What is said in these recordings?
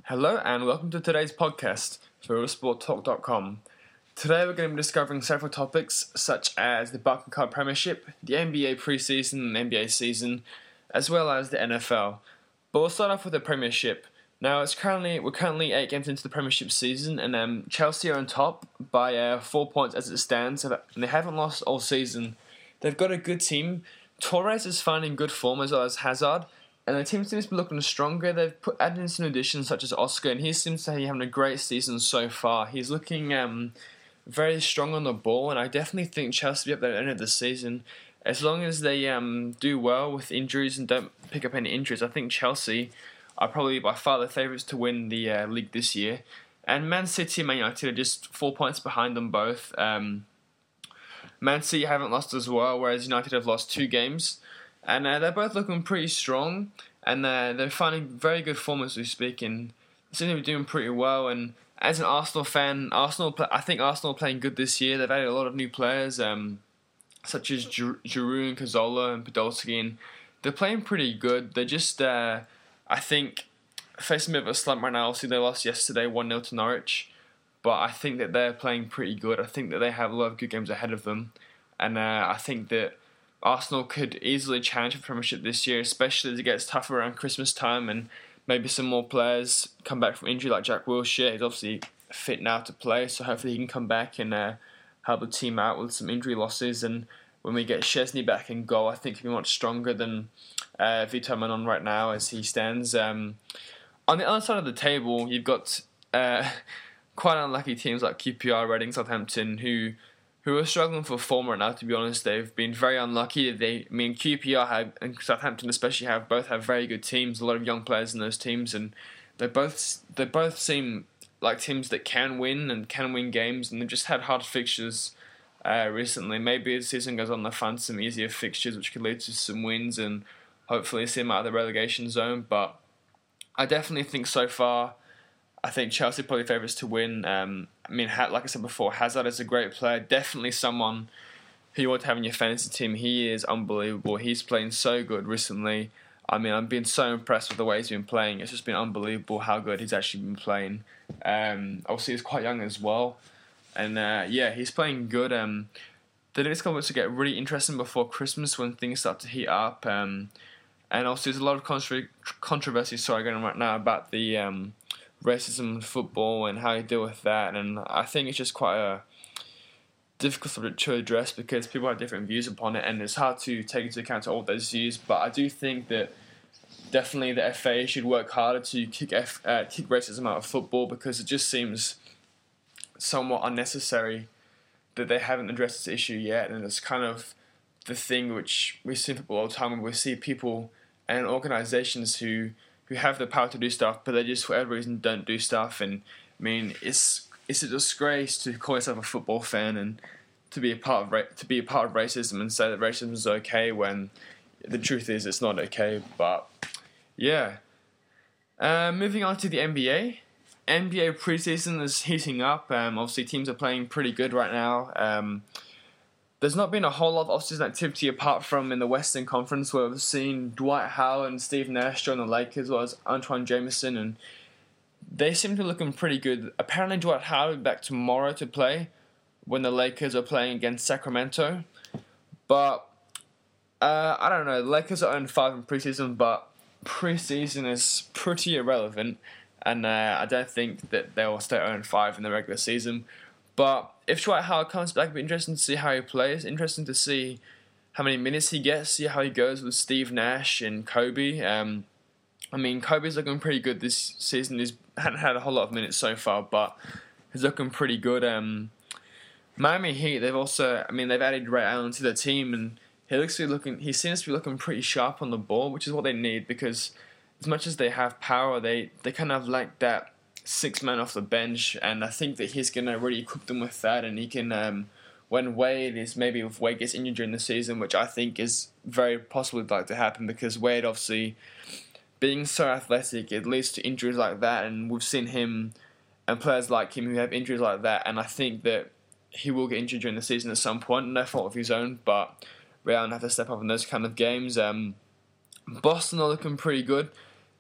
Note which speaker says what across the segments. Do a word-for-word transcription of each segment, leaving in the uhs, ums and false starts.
Speaker 1: Hello and welcome to today's podcast for Eurosport Talk dot com. Today we're going to be discovering several topics such as the Barclaycard Premiership, the N B A preseason and N B A season, as well as the N F L. But we'll start off with the Premiership. Now it's currently we're currently eight games into the Premiership season, and um, Chelsea are on top by uh, four points as it stands, and they haven't lost all season. They've got a good team. Torres is finding good form as well as Hazard. And the team seems to be looking stronger. They've put added in some additions such as Oscar, and he seems to be having a great season so far. He's looking um, very strong on the ball, and I definitely think Chelsea will be up there at the end of the season. As long as they um, do well with injuries and don't pick up any injuries, I think Chelsea are probably by far the favourites to win the uh, league this year. And Man City and Man United are just four points behind them both. Um, Man City haven't lost as well, whereas United have lost two games. And uh, they're both looking pretty strong, and uh, they're finding very good form as we speak, and they seem to be doing pretty well. And as an Arsenal fan, Arsenal, I think Arsenal are playing good this year. They've added a lot of new players, um, such as Giroud and Cazorla and Podolski, and they're playing pretty good. They're just, uh, I think, facing a bit of a slump right now. Obviously, they lost yesterday one nil to Norwich, but I think that they're playing pretty good. I think that they have a lot of good games ahead of them, and uh, I think that Arsenal could easily challenge for Premiership this year, especially as it gets tougher around Christmas time and maybe some more players come back from injury like Jack Wilshere. He's obviously fit now to play, so hopefully he can come back and uh, help the team out with some injury losses. And when we get Szczesny back in goal, I think he'll be much stronger than uh, Vito Manon right now as he stands. Um, on the other side of the table, you've got uh, quite unlucky teams like Q P R, Reading, Southampton, who... who are struggling for form right now, to be honest. They've been very unlucky. They, I mean, Q P R have, and Southampton especially have, both have very good teams, a lot of young players in those teams, and they both they both seem like teams that can win and can win games, and they've just had hard fixtures uh, recently. Maybe as the season goes on, they'll find some easier fixtures, which could lead to some wins and hopefully see them out of the relegation zone. But I definitely think so far, I think Chelsea are probably favourites to win. Um, I mean, like I said before, Hazard is a great player. Definitely someone who you want to have in your fantasy team. He is unbelievable. He's playing so good recently. I mean, I've been so impressed with the way he's been playing. It's just been unbelievable how good he's actually been playing. Um, obviously, he's quite young as well. And uh, yeah, he's playing good. Um, the next couple of weeks will get really interesting before Christmas when things start to heat up. Um, and also, there's a lot of controversy, controversy sorry, going on right now about the... Um, racism in football and how you deal with that, and I think it's just quite a difficult subject to address because people have different views upon it, and it's hard to take into account all those views. But I do think that definitely the F A should work harder to kick F, uh, kick racism out of football, because it just seems somewhat unnecessary that they haven't addressed this issue yet, and it's kind of the thing which we see in football all the time when we see people and organisations who who have the power to do stuff, but they just, for whatever reason, don't do stuff. And, I mean, it's it's a disgrace to call yourself a football fan and to be a part of ra- to be a part of racism and say that racism is okay when the truth is it's not okay. But, yeah. Uh, moving on to the N B A. N B A preseason is heating up. Um, obviously, teams are playing pretty good right now. Um, There's not been a whole lot of off-season activity apart from in the Western Conference, where we've seen Dwight Howard and Steve Nash join the Lakers, as well as Antoine Jameson, and they seem to be looking pretty good. Apparently, Dwight Howard will be back tomorrow to play when the Lakers are playing against Sacramento. But, uh, I don't know, the Lakers are oh and five in preseason, but preseason is pretty irrelevant, and uh, I don't think that they will stay oh and five in the regular season. But if Dwight Howard comes back, it'll be interesting to see how he plays. Interesting to see how many minutes he gets, see how he goes with Steve Nash and Kobe. Um, I mean, Kobe's looking pretty good this season. He hasn't had a whole lot of minutes so far, but he's looking pretty good. Um, Miami Heat, they've also, I mean, they've added Ray Allen to the team, and he looks to be looking, he seems to be looking pretty sharp on the ball, which is what they need, because as much as they have power, they, they kind of lack that six men off the bench, and I think that he's going to really equip them with that, and he can, um, when Wade is, maybe if Wade gets injured during the season, which I think is very possibly like to happen, because Wade obviously, being so athletic, it leads to injuries like that, and we've seen him and players like him who have injuries like that, and I think that he will get injured during the season at some point, no fault of his own, but Ray Allen have to step up in those kind of games. Um, Boston are looking pretty good.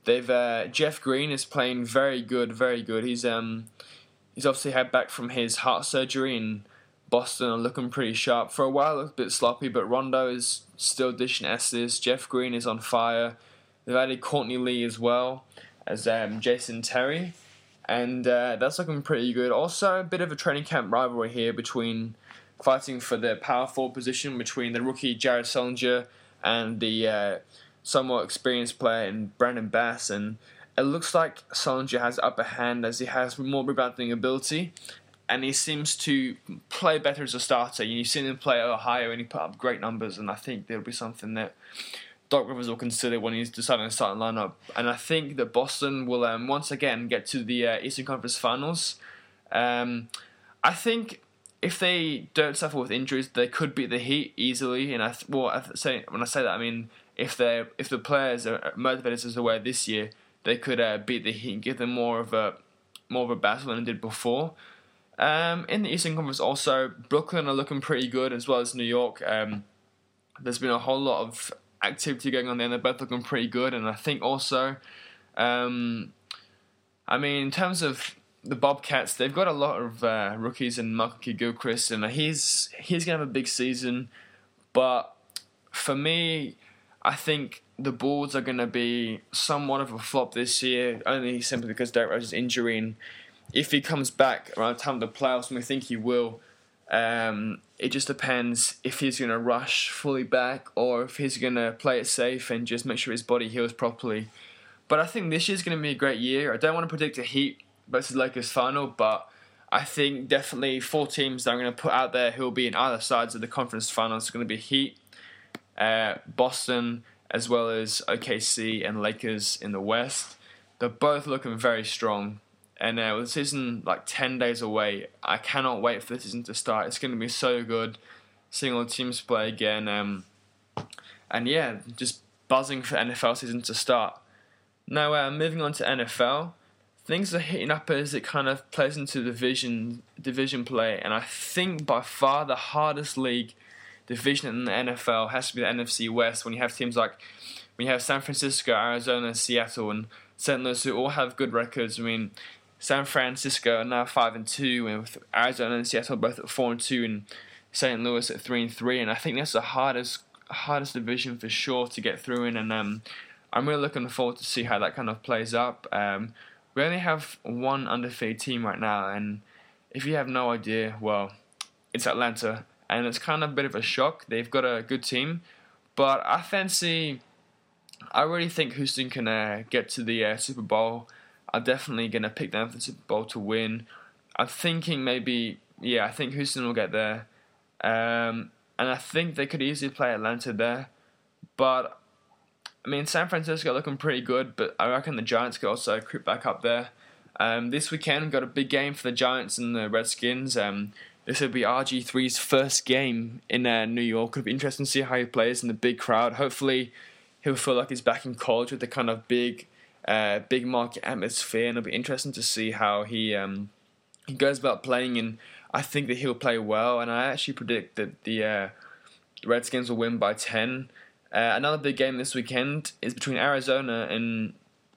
Speaker 1: They've uh, Jeff Green is playing very good, very good. He's um he's obviously had back from his heart surgery, and Boston are looking pretty sharp. For a while, it looked a bit sloppy, but Rondo is still dishing assists. Jeff Green is on fire. They've added Courtney Lee as well as um, Jason Terry, and uh, that's looking pretty good. Also, a bit of a training camp rivalry here between fighting for the power forward position between the rookie Jared Sullinger and the uh, somewhat experienced player in Brandon Bass, and it looks like Sullinger has upper hand as he has more rebounding ability, and he seems to play better as a starter. You've seen him play at Ohio and he put up great numbers, and I think there'll be something that Doc Rivers will consider when he's deciding to start a lineup. And I think that Boston will um, once again get to the uh, Eastern Conference Finals. Um, I think if they don't suffer with injuries, they could beat the Heat easily. And I th- well, I th- say when I say that, I mean if they if the players are motivated as they were this year, they could uh, beat the Heat and give them more of a more of a battle than they did before. Um, in the Eastern Conference, also Brooklyn are looking pretty good, as well as New York. Um, there's been a whole lot of activity going on there, and they're both looking pretty good. And I think also, um, I mean, in terms of the Bobcats, they've got a lot of uh, rookies in Michael Gilchrist, and he's he's gonna have a big season. But for me, I think the Bulls are gonna be somewhat of a flop this year, only simply because Derrick Rose's injury. And if he comes back around the time of the playoffs, and we think he will, um, it just depends if he's going to rush fully back or if he's going to play it safe and just make sure his body heals properly. But I think this year's going to be a great year. I don't want to predict a Heat versus Lakers final, but I think definitely four teams that I'm going to put out there who will be in either sides of the conference finals are going to be Heat, uh, Boston, as well as O K C and Lakers in the West. They're both looking very strong. And uh, with the season like ten days away, I cannot wait for the season to start. It's going to be so good seeing all the teams play again. Um, and yeah, just buzzing for the N F L season to start. Now, uh, moving on to N F L, things are heating up as it kind of plays into division division play. And I think by far the hardest league division in the N F L has to be the N F C West, when you have teams like when you have San Francisco, Arizona, Seattle, and Saint Louis who all have good records. I mean, San Francisco are now five and two, and with Arizona and Seattle both at four and two, and Saint Louis at three and three. And I think that's the hardest hardest division for sure to get through in. And um, I'm really looking forward to see how that kind of plays up. Um, we only have one undefeated team right now, and if you have no idea, well, it's Atlanta, and it's kind of a bit of a shock. They've got a good team, but I fancy. I really think Houston can uh, get to the uh, Super Bowl. I'm definitely going to pick them for the Super Bowl to win. I'm thinking maybe, yeah, I think Houston will get there. Um, and I think they could easily play Atlanta there. But, I mean, San Francisco looking pretty good, but I reckon the Giants could also creep back up there. Um, this weekend, we've got a big game for the Giants and the Redskins. Um, this will be R G three's first game in uh, New York. It'll be interesting to see how he plays in the big crowd. Hopefully, he'll feel like he's back in college with the kind of big... Uh, big market atmosphere, and it'll be interesting to see how he um, he goes about playing. And I think that he'll play well, and I actually predict that the uh, Redskins will win by ten. Uh, another big game this weekend is between Arizona and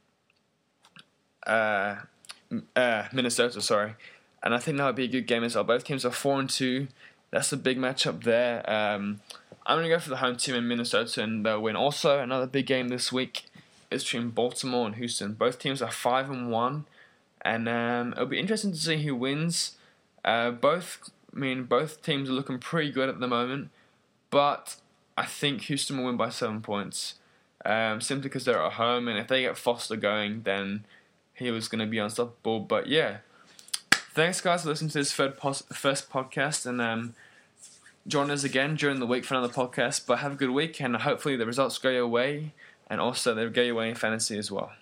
Speaker 1: uh, uh, Minnesota. Sorry, and I think that would be a good game as well. Both teams are four and two. That's a big matchup there. Um, I'm gonna go for the home team in Minnesota, and they'll win. Also, another big game this week is between Baltimore and Houston. Both teams are five and one, and um, it'll be interesting to see who wins. Uh, both, I mean, both teams are looking pretty good at the moment, but I think Houston will win by seven points, um, simply because they're at home, and if they get Foster going, then he was going to be unstoppable. But yeah, thanks guys for listening to this third pos- first podcast, and um, join us again during the week for another podcast. But have a good week, and hopefully the results go your way. And also, they'll go your way in fantasy as well.